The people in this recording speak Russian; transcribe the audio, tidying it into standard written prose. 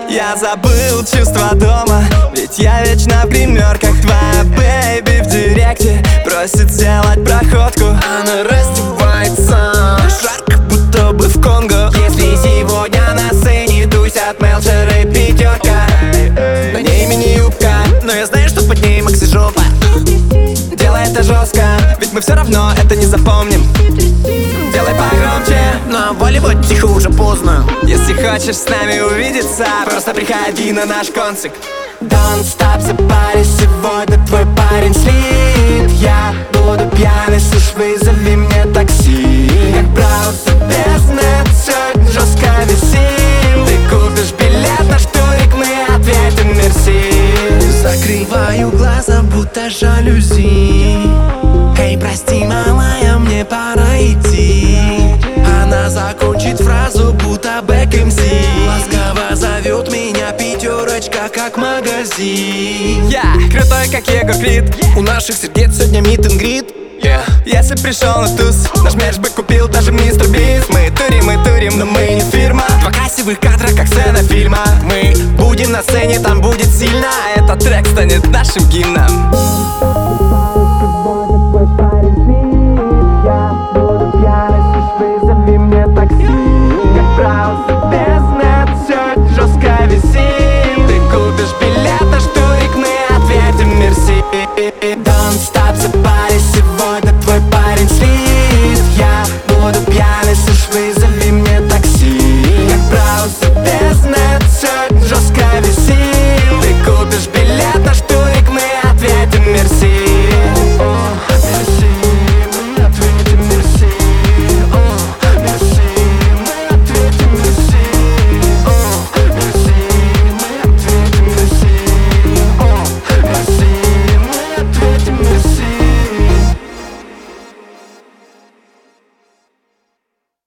Я забыл чувство дома, ведь я вечно в гримерках. Твоя бэйби в директе просит сделать проходку. Она раздевается, жарко, будто бы в Конго. если сегодня на сцене тусят Мелчер и Пятерка. На ней мини-юбка, но я знаю, что под ней Макси жопа. Делай это жестко, ведь мы все равно это не запомним. Делай погромче, На Болливуд тихо, уже поздно. если хочешь с нами увидеться, просто приходи на наш концерт. Don't stop the party, сегодня твой парень слит. Я буду пьяный, слышь, вызови мне такси. Как браузер без нет, сегодня жестко висим. Ты купишь билет, наш турик, мы ответим мерси. Закрываю глаза, будто жалюзи. Эй, прости, малая, мне пора идти. Она закончит фразу, будто Бэк МС. Ласково зовет меня Пятерочка, как магазин. Я крутой, как Егор Крид. У наших сердец сегодня мит and greet. Если пришел на туз, наш мерч бы купил даже мистер Бист. Мы турим, но мы не фирма. Два красивых кадра, как сцена фильма. Мы будем на сцене, там будет сильно. Этот трек станет нашим гимном.